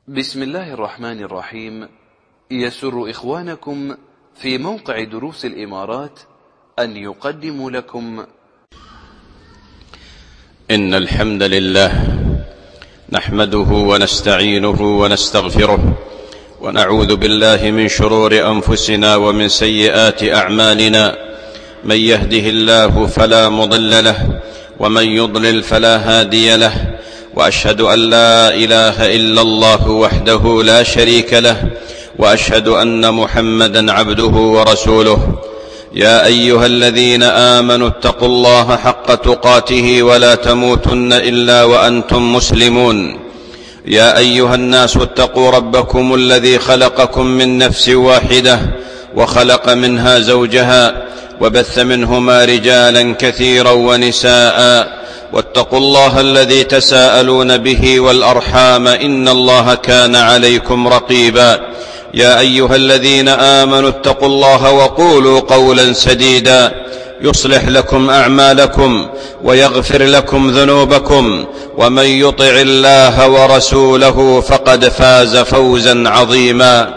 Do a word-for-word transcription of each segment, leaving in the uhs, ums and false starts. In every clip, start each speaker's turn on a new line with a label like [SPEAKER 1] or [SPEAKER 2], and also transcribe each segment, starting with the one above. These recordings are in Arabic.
[SPEAKER 1] بسم الله الرحمن الرحيم. يسر إخوانكم في موقع دروس الإمارات أن يقدموا لكم
[SPEAKER 2] إن الحمد لله نحمده ونستعينه ونستغفره ونعوذ بالله من شرور أنفسنا ومن سيئات أعمالنا. من يهده الله فلا مضل له ومن يضلل فلا هادي له، وأشهد أن لا إله إلا الله وحده لا شريك له، وأشهد أن محمدا عبده ورسوله. يا أيها الذين آمنوا اتقوا الله حق تقاته ولا تموتن إلا وأنتم مسلمون. يا أيها الناس اتقوا ربكم الذي خلقكم من نفس واحدة وخلق منها زوجها وبث منهما رجالا كثيرا ونساء، واتقوا الله الذي تساءلون به والأرحام إن الله كان عليكم رقيبا. يا أيها الذين آمنوا اتقوا الله وقولوا قولا سديدا يصلح لكم أعمالكم ويغفر لكم ذنوبكم، ومن يطع الله ورسوله فقد فاز فوزا عظيما.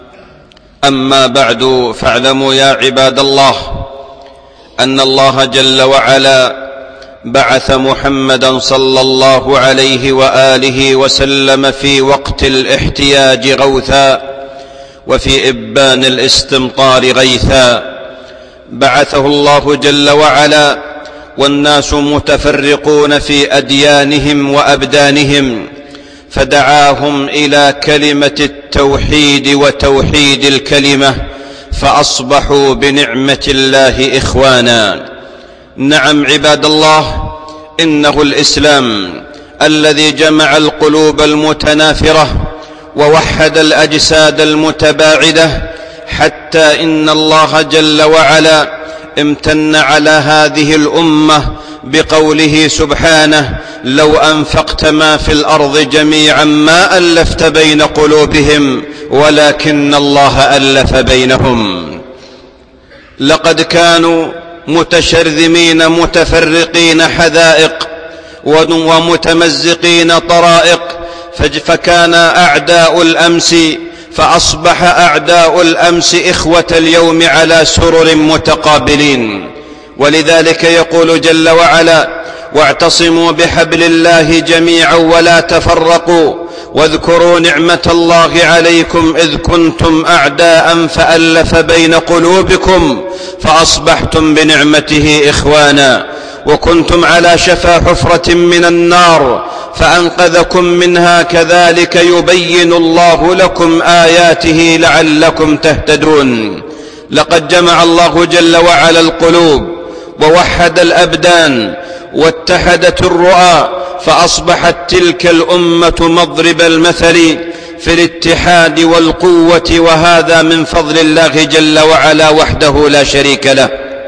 [SPEAKER 2] أما بعد، فاعلموا يا عباد الله أن الله جل وعلا بعث محمدا صلى الله عليه وآله وسلم في وقت الاحتياج غوثا، وفي إبان الاستمطار غيثا. بعثه الله جل وعلا والناس متفرقون في أديانهم وأبدانهم، فدعاهم إلى كلمة التوحيد وتوحيد الكلمة، فأصبحوا بنعمة الله إخوانا. نعم عباد الله، إنه الإسلام الذي جمع القلوب المتنافرة ووحد الأجساد المتباعدة، حتى إن الله جل وعلا امتن على هذه الأمة بقوله سبحانه: لو أنفقت ما في الأرض جميعا ما ألفت بين قلوبهم ولكن الله ألف بينهم. لقد كانوا متشرذمين متفرقين حذائق ومتمزقين طرائق، فكان أعداء الأمس فأصبح أعداء الأمس إخوة اليوم على سرر متقابلين. ولذلك يقول جل وعلا: واعتصموا بحبل الله جميعا ولا تفرقوا واذكروا نعمة الله عليكم إذ كنتم أعداء فألف بين قلوبكم فأصبحتم بنعمته إخوانا، وكنتم على شفا حفرة من النار فأنقذكم منها، كذلك يبين الله لكم آياته لعلكم تهتدون. لقد جمع الله جل وعلا القلوب ووحد الأبدان واتحدت الرؤى، فأصبحت تلك الأمة مضرب المثل في الاتحاد والقوة، وهذا من فضل الله جل وعلا وحده لا شريك له.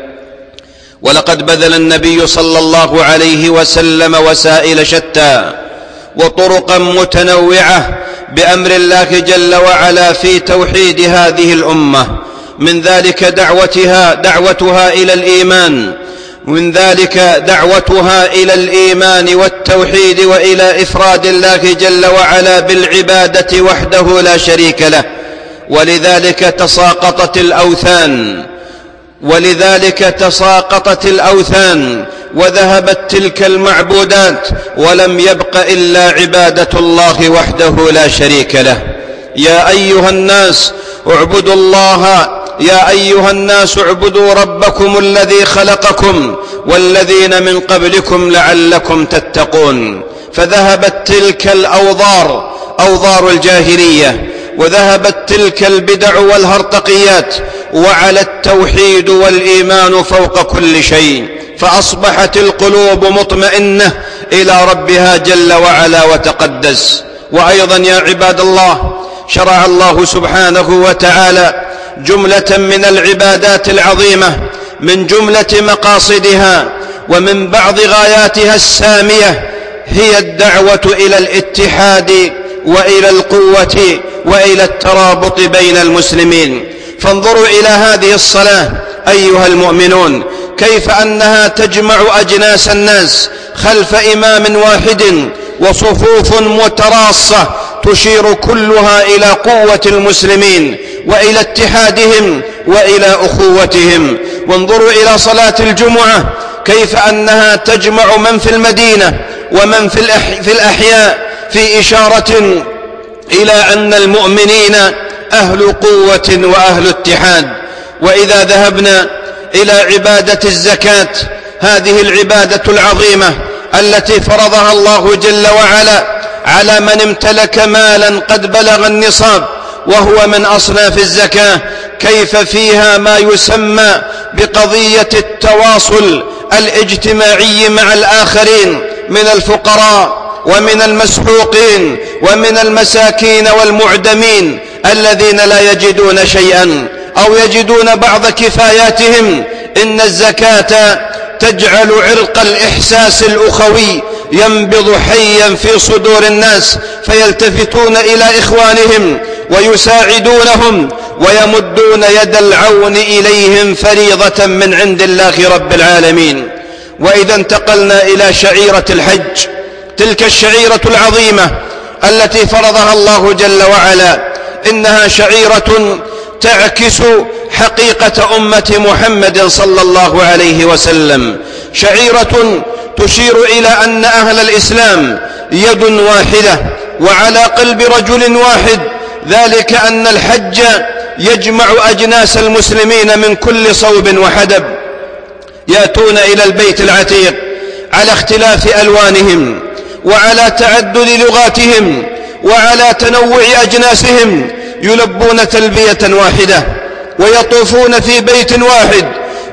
[SPEAKER 2] ولقد بذل النبي صلى الله عليه وسلم وسائل شتى وطرقا متنوعة بأمر الله جل وعلا في توحيد هذه الأمة، من ذلك دعوتها دعوتها إلى الإيمان من ذلك دعوتها إلى الإيمان والتوحيد وإلى إفراد الله جل وعلا بالعبادة وحده لا شريك له. ولذلك تساقطت الأوثان ولذلك تساقطت الأوثان وذهبت تلك المعبودات، ولم يبق إلا عبادة الله وحده لا شريك له. يا أيها الناس اعبدوا الله يا أيها الناس اعبدوا ربكم الذي خلقكم والذين من قبلكم لعلكم تتقون. فذهبت تلك الأوضار أوضار الجاهلية، وذهبت تلك البدع والهرطقيات، وعلى التوحيد والإيمان فوق كل شيء، فأصبحت القلوب مطمئنة إلى ربها جل وعلا وتقدس. وأيضا يا عباد الله، شرع الله سبحانه وتعالى جملة من العبادات العظيمة، من جملة مقاصدها ومن بعض غاياتها السامية هي الدعوة إلى الاتحاد وإلى القوة وإلى الترابط بين المسلمين. فانظروا إلى هذه الصلاة أيها المؤمنون، كيف أنها تجمع أجناس الناس خلف إمام واحد وصفوف متراصة تشير كلها إلى قوة المسلمين وإلى اتحادهم وإلى أخوتهم. وانظروا إلى صلاة الجمعة كيف أنها تجمع من في المدينة ومن في الأحياء في إشارة إلى أن المؤمنين أهل قوة وأهل اتحاد. وإذا ذهبنا إلى عبادة الزكاة، هذه العبادة العظيمة التي فرضها الله جل وعلا على من امتلك مالا قد بلغ النصاب وهو من أصناف الزكاة، كيف فيها ما يسمى بقضية التواصل الاجتماعي مع الآخرين من الفقراء ومن المسحوقين ومن المساكين والمعدمين الذين لا يجدون شيئا أو يجدون بعض كفاياتهم. إن الزكاة تجعل عرق الإحساس الأخوي ينبض حيا في صدور الناس، فيلتفتون إلى إخوانهم ويساعدونهم ويمدون يد العون إليهم فريضة من عند الله رب العالمين. وإذا انتقلنا إلى شعيرة الحج، تلك الشعيرة العظيمة التي فرضها الله جل وعلا، إنها شعيرة تعكس حقيقة أمة محمد صلى الله عليه وسلم، شعيرة تشير إلى أن أهل الإسلام يد واحدة وعلى قلب رجل واحد، ذلك أن الحج يجمع أجناس المسلمين من كل صوب وحدب، يأتون إلى البيت العتيق على اختلاف ألوانهم وعلى تعدد لغاتهم وعلى تنوع أجناسهم، يلبون تلبية واحدة ويطوفون في بيت واحد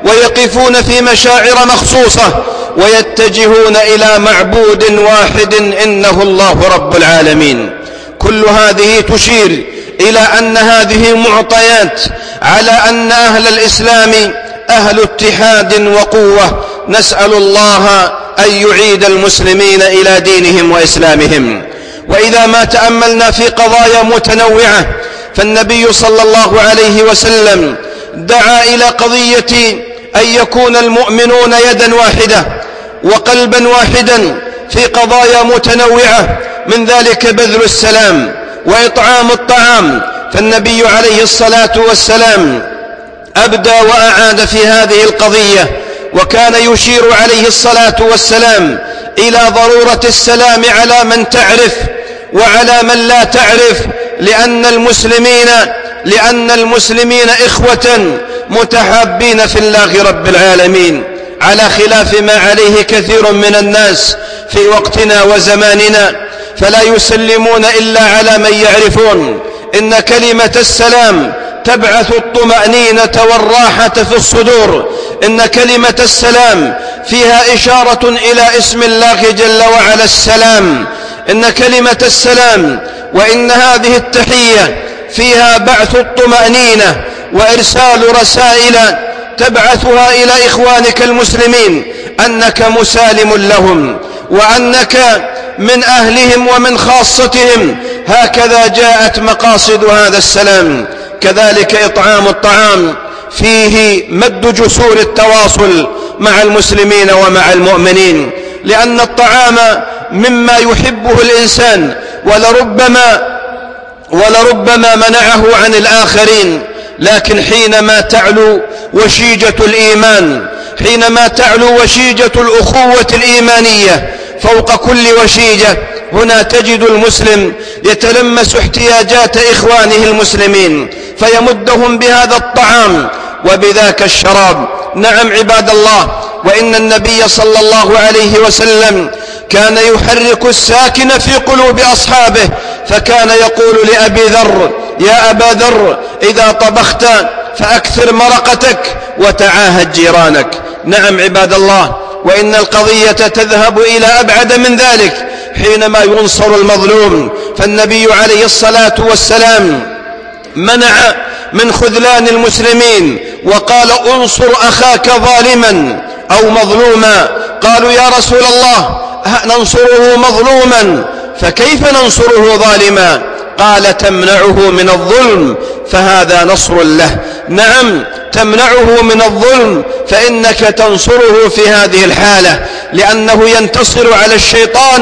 [SPEAKER 2] ويقفون في مشاعر مخصوصة ويتجهون إلى معبود واحد إنه الله رب العالمين. كل هذه تشير إلى أن هذه معطيات على أن أهل الإسلام أهل اتحاد وقوة. نسأل الله أن يعيد المسلمين إلى دينهم وإسلامهم. وإذا ما تأملنا في قضايا متنوعة، فالنبي صلى الله عليه وسلم دعا إلى قضية أن يكون المؤمنون يدا واحدة وقلبا واحدا في قضايا متنوعة، من ذلك بذل السلام وإطعام الطعام. فالنبي عليه الصلاة والسلام أبدى وأعاد في هذه القضية، وكان يشير عليه الصلاة والسلام إلى ضرورة السلام على من تعرف وعلى من لا تعرف، لأن المسلمين لأن المسلمين إخوة متحابين في الله رب العالمين، على خلاف ما عليه كثير من الناس في وقتنا وزماننا، فلا يسلمون إلا على من يعرفون. إن كلمة السلام تبعث الطمأنينة والراحة في الصدور، إن كلمة السلام فيها إشارة إلى اسم الله جل وعلا السلام، إن كلمة السلام وإن هذه التحية فيها بعث الطمأنينة وإرسال رسائل تبعثها إلى إخوانك المسلمين أنك مسالم لهم وأنك من أهلهم ومن خاصتهم. هكذا جاءت مقاصد هذا السلام. كذلك إطعام الطعام فيه مد جسور التواصل مع المسلمين ومع المؤمنين، لأن الطعام مما يحبه الإنسان ولربما ولربما منعه عن الآخرين، لكن حينما تعلو وشيجة الإيمان، حينما تعلو وشيجة الأخوة الإيمانية فوق كل وشيجة، هنا تجد المسلم يتلمس احتياجات إخوانه المسلمين فيمدهم بهذا الطعام وبذاك الشراب. نعم عباد الله، وإن النبي صلى الله عليه وسلم كان يحرك الساكن في قلوب أصحابه، فكان يقول لأبي ذر: يا أبا ذر، إذا طبخت فأكثر مرقتك وتعاهد جيرانك. نعم عباد الله، وإن القضية تذهب إلى أبعد من ذلك حينما ينصر المظلوم، فالنبي عليه الصلاة والسلام منع من خذلان المسلمين وقال: انصر أخاك ظالما أو مظلوما. قالوا: يا رسول الله، ننصره مظلوما فكيف ننصره ظالما؟ قال: تمنعه من الظلم فهذا نصر له. نعم، تمنعه من الظلم فإنك تنصره في هذه الحالة، لأنه ينتصر على الشيطان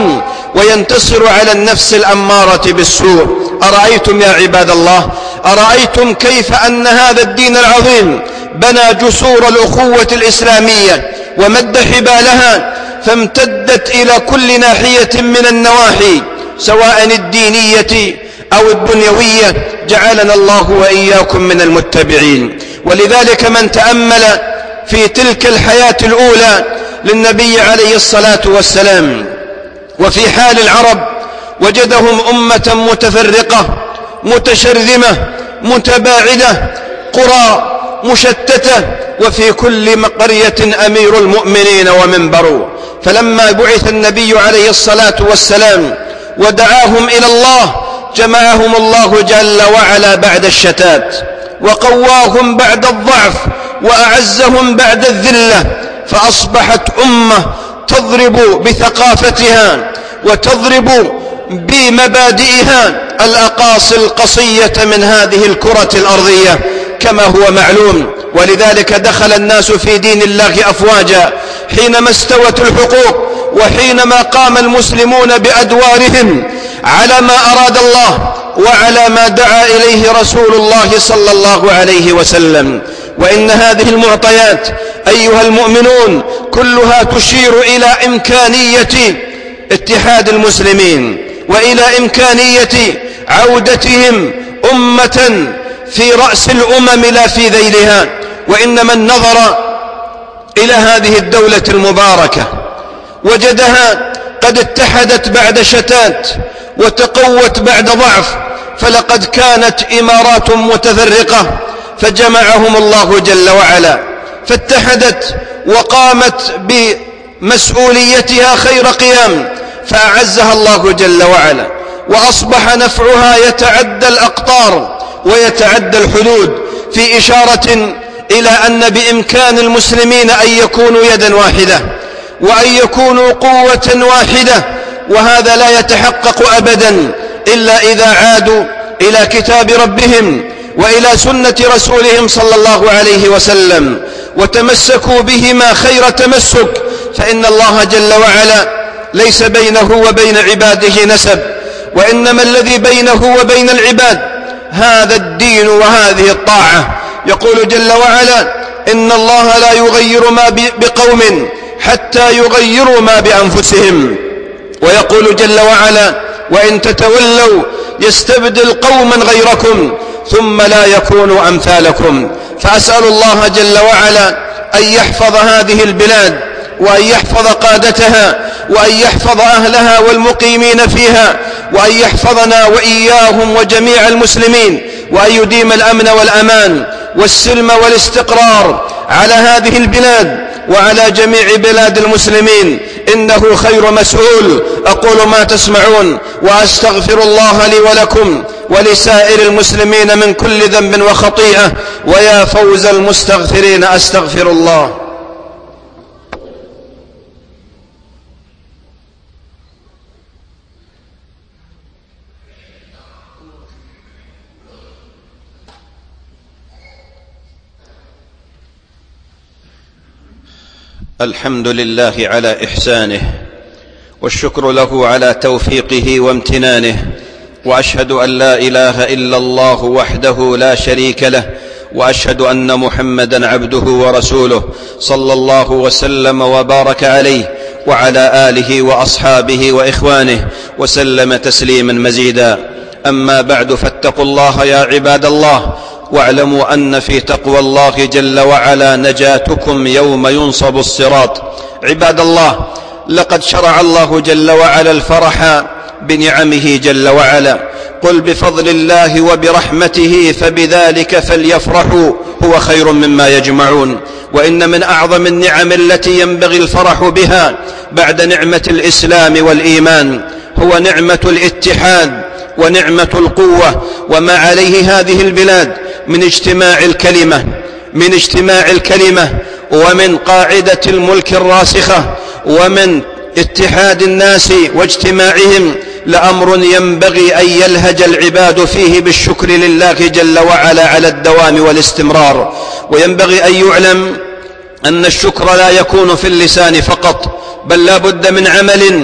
[SPEAKER 2] وينتصر على النفس الأمارة بالسوء. أرأيتم يا عباد الله، أرأيتم كيف أن هذا الدين العظيم بنى جسور الأخوة الإسلامية ومد حبالها فامتدت إلى كل ناحية من النواحي سواء الدينية أو الدنيوية، جعلنا الله وإياكم من المتبعين. ولذلك من تأمل في تلك الحياة الأولى للنبي عليه الصلاة والسلام وفي حال العرب وجدهم أمة متفرقة متشرذمة متباعدة، قرى مشتتة، وفي كل قرية أمير المؤمنين ومنبر. فلما بعث النبي عليه الصلاة والسلام ودعاهم إلى الله جمعهم الله جل وعلا بعد الشتات، وقواهم بعد الضعف، وأعزهم بعد الذلة، فأصبحت أمة تضرب بثقافتها وتضرب بمبادئها الأقاصي القصية من هذه الكرة الأرضية كما هو معلوم. ولذلك دخل الناس في دين الله أفواجا حينما استوت الحقوق، وحينما قام المسلمون بأدوارهم على ما أراد الله وعلى ما دعا إليه رسول الله صلى الله عليه وسلم. وإن هذه المعطيات أيها المؤمنون كلها تشير إلى إمكانية اتحاد المسلمين، وإلى إمكانية عودتهم أمة في رأس الأمم لا في ذيلها. وإن من نظر إلى هذه الدولة المباركة وجدها قد اتحدت بعد شتات وتقوت بعد ضعف، فلقد كانت إمارات متفرقة فجمعهم الله جل وعلا فاتحدت وقامت بمسؤوليتها خير قيام فأعزها الله جل وعلا، وأصبح نفعها يتعدى الأقطار ويتعدى الحدود، في إشارة إلى أن بإمكان المسلمين أن يكونوا يدا واحدة وأن يكونوا قوة واحدة. وهذا لا يتحقق أبدا إلا إذا عادوا إلى كتاب ربهم وإلى سنة رسولهم صلى الله عليه وسلم وتمسكوا بهما خير تمسك، فإن الله جل وعلا ليس بينه وبين عباده نسب، وإنما الذي بينه وبين العباد هذا الدين وهذه الطاعة. يقول جل وعلا: إن الله لا يغير ما بقوم حتى يغيروا ما بأنفسهم. ويقول جل وعلا: وإن تتولوا يستبدل قوما غيركم ثم لا يكونوا أمثالكم. فأسأل الله جل وعلا أن يحفظ هذه البلاد وأن يحفظ قادتها وأن يحفظ أهلها والمقيمين فيها، وأن يحفظنا وإياهم وجميع المسلمين، وأن يديم الأمن والأمان والسلم والاستقرار على هذه البلاد وعلى جميع بلاد المسلمين، إنه خير مسؤول. أقول ما تسمعون وأستغفر الله لي ولكم ولسائر المسلمين من كل ذنب وخطيئة، ويا فوز المستغفرين أستغفر الله. الحمد لله على إحسانه، والشكر له على توفيقه وامتنانه، وأشهد أن لا إله إلا الله وحده لا شريك له، وأشهد أن محمدا عبده ورسوله صلى الله وسلم وبارك عليه وعلى آله وأصحابه وإخوانه وسلم تسليما مزيدا. أما بعد، فاتقوا الله يا عباد الله، واعلموا أن في تقوى الله جل وعلا نجاتكم يوم ينصب الصراط. عباد الله، لقد شرع الله جل وعلا الفرح بنعمه جل وعلا. قل بفضل الله وبرحمته فبذلك فليفرحوا هو خير مما يجمعون. وإن من أعظم النعم التي ينبغي الفرح بها بعد نعمة الإسلام والإيمان هو نعمة الاتحاد ونعمة القوة، وما عليه هذه البلاد من اجتماع الكلمة من اجتماع الكلمة ومن قاعدة الملك الراسخة ومن اتحاد الناس واجتماعهم لأمر ينبغي أن يلهج العباد فيه بالشكر لله جل وعلا على الدوام والاستمرار. وينبغي أن يعلم أن الشكر لا يكون في اللسان فقط، بل لا بد من عمل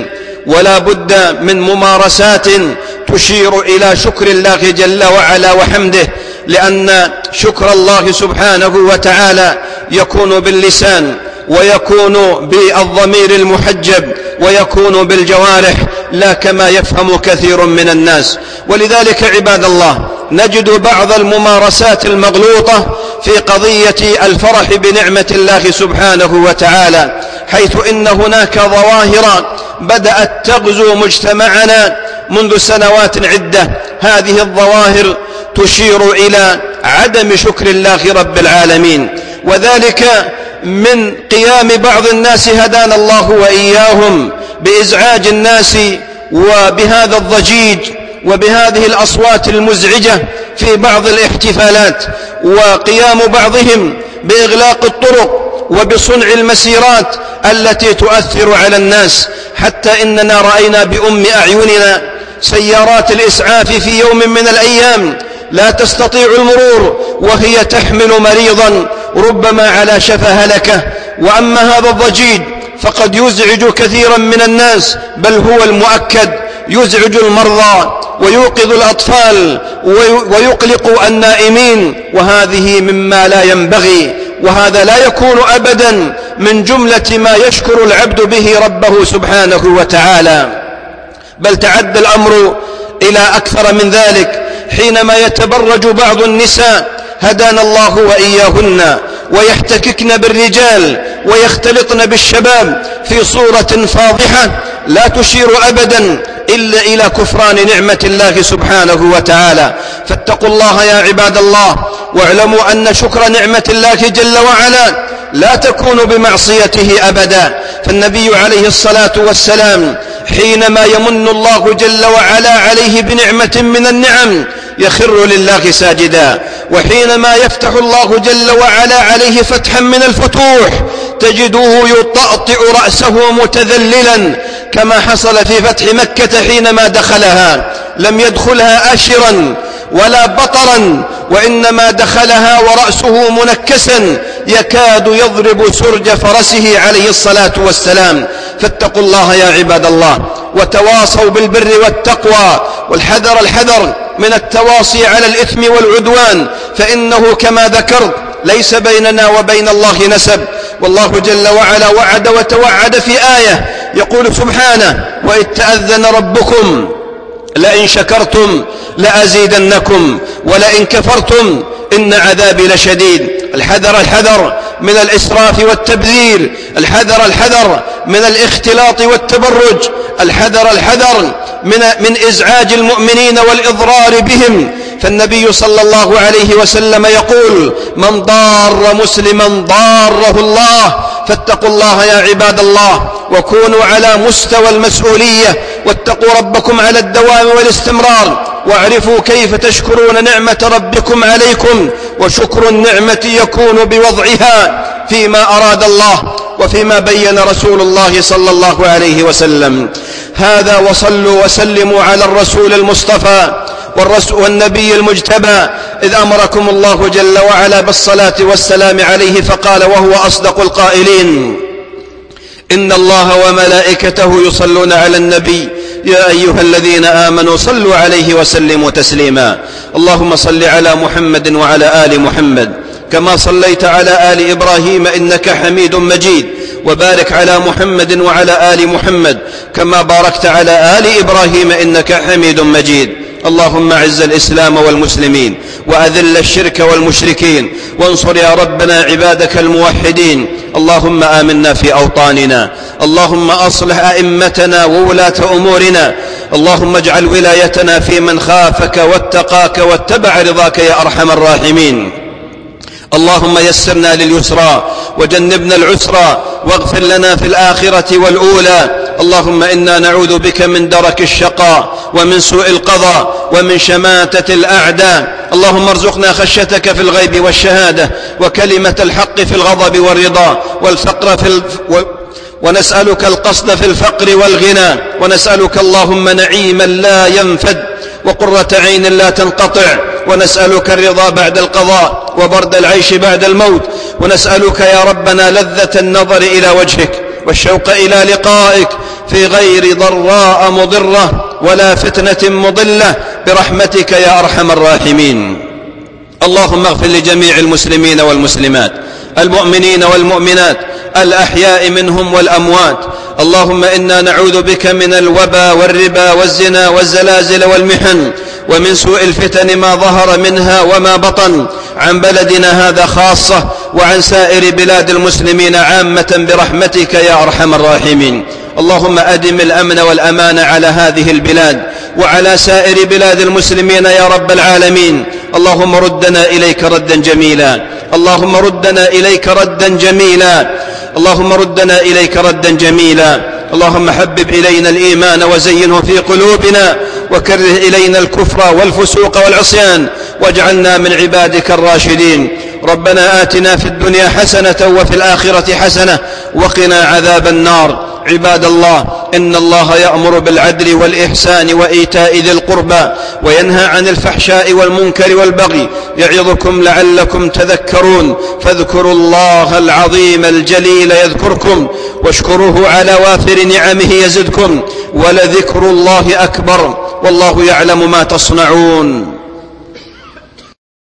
[SPEAKER 2] ولا بد من ممارسات تشير إلى شكر الله جل وعلا وحمده، لأن شكر الله سبحانه وتعالى يكون باللسان، ويكون بالضمير المحجب، ويكون بالجوارح، لا كما يفهم كثير من الناس. ولذلك عباد الله نجد بعض الممارسات المغلوطة في قضية الفرح بنعمة الله سبحانه وتعالى، حيث إن هناك ظواهر بدأت تغزو مجتمعنا منذ سنوات عدة. هذه الظواهر تشير إلى عدم شكر الله رب العالمين، وذلك من قيام بعض الناس هدانا الله وإياهم بإزعاج الناس وبهذا الضجيج وبهذه الأصوات المزعجة في بعض الاحتفالات، وقيام بعضهم بإغلاق الطرق وبصنع المسيرات التي تؤثر على الناس، حتى إننا رأينا بأم أعيننا سيارات الإسعاف في يوم من الأيام لا تستطيع المرور وهي تحمل مريضا ربما على شفا هلكة. وأما هذا الضجيج فقد يزعج كثيرا من الناس، بل هو المؤكد يزعج المرضى ويوقظ الأطفال ويقلق النائمين، وهذه مما لا ينبغي، وهذا لا يكون أبدا من جملة ما يشكر العبد به ربه سبحانه وتعالى، بل تعدى الأمر إلى أكثر من ذلك، حينما يتبرج بعض النساء هدانا الله وإياهن ويحتككن بالرجال ويختلطن بالشباب في صورة فاضحة لا تشير أبدا إلا إلى كفران نعمة الله سبحانه وتعالى. فاتقوا الله يا عباد الله، واعلموا أن شكر نعمة الله جل وعلا لا تكون بمعصيته أبدا. فالنبي عليه الصلاة والسلام حينما يمن الله جل وعلا عليه بنعمة من النعم يخر لله ساجدا، وحينما يفتح الله جل وعلا عليه فتحا من الفتوح تجده يطأطئ رأسه متذللا، كما حصل في فتح مكة حينما دخلها، لم يدخلها آشرا ولا بطرا، وإنما دخلها ورأسه منكسا يكاد يضرب سرج فرسه عليه الصلاة والسلام. فاتقوا الله يا عباد الله، وتواصوا بالبر والتقوى، والحذر الحذر من التواصي على الإثم والعدوان، فإنه كما ذكرت ليس بيننا وبين الله نسب. والله جل وعلا وعد وتوعد في آية يقول سبحانه: وإذ تأذن ربكم لئن شكرتم لأزيدنكم ولئن كفرتم إن عذابي لشديد. الحذر الحذر من الإسراف والتبذير، الحذر الحذر من الاختلاط والتبرج، الحذر الحذر من, من إزعاج المؤمنين والإضرار بهم. فالنبي صلى الله عليه وسلم يقول: من ضار مسلما ضاره الله. فاتقوا الله يا عباد الله، وكونوا على مستوى المسؤولية، واتقوا ربكم على الدوام والاستمرار، واعرفوا كيف تشكرون نعمة ربكم عليكم. وشكر النعمة يكون بوضعها فيما أراد الله وفيما بين رسول الله صلى الله عليه وسلم. هذا، وصلوا وسلموا على الرسول المصطفى والنبي المجتبى، إذ أمركم الله جل وعلا بالصلاة والسلام عليه، فقال وهو أصدق القائلين: إن الله وملائكته يصلون على النبي يا أيها الذين آمنوا صلوا عليه وسلموا تسليما. اللهم صل على محمد وعلى آل محمد كما صليت على آل إبراهيم إنك حميد مجيد، وبارك على محمد وعلى آل محمد كما باركت على آل إبراهيم إنك حميد مجيد. اللهم أعز الإسلام والمسلمين، وأذل الشرك والمشركين، وانصر يا ربنا عبادك الموحدين. اللهم آمنا في أوطاننا، اللهم أصلح أئمتنا وولاة أمورنا، اللهم اجعل ولايتنا في من خافك واتقاك واتبع رضاك يا أرحم الراحمين. اللهم يسرنا لليسرى وجنبنا العسرى، واغفر لنا في الآخرة والأولى. اللهم إنا نعوذ بك من درك الشقاء ومن سوء القضاء ومن شماتة الأعداء. اللهم ارزقنا خشيتك في الغيب والشهادة، وكلمة الحق في الغضب والرضا، والفقر في الف... و... ونسألك القصد في الفقر والغنى، ونسألك اللهم نعيما لا ينفد وقرة عين لا تنقطع، ونسألك الرضا بعد القضاء وبرد العيش بعد الموت، ونسألك يا ربنا لذة النظر إلى وجهك والشوق إلى لقائك، في غير ضراء مضرة ولا فتنة مضلة برحمتك يا أرحم الراحمين. اللهم اغفر لجميع المسلمين والمسلمات المؤمنين والمؤمنات الأحياء منهم والأموات. اللهم إنا نعوذ بك من الوبا والربا والزنا والزلازل والمحن ومن سوء الفتن ما ظهر منها وما بطن عن بلدنا هذا خاصة وعن سائر بلاد المسلمين عامة برحمتك يا أرحم الراحمين. اللهم أدم الأمن والأمان على هذه البلاد وعلى سائر بلاد المسلمين يا رب العالمين. اللهم ردنا إليك ردا جميلا، اللهم ردنا إليك ردا جميلا، اللهم ردنا إليك ردا جميلا. اللهم حبب إلينا الإيمان وزينه في قلوبنا وكره إلينا الكفر والفسوق والعصيان واجعلنا من عبادك الراشدين. ربنا آتنا في الدنيا حسنة وفي الآخرة حسنة وقنا عذاب النار. عباد الله، إن الله يأمر بالعدل والإحسان وإيتاء ذي القربى وينهى عن الفحشاء والمنكر والبغي يعظكم لعلكم تذكرون. فاذكروا الله العظيم الجليل يذكركم واشكروه على وافر نعمه يزدكم ولذكر الله أكبر والله يعلم ما تصنعون.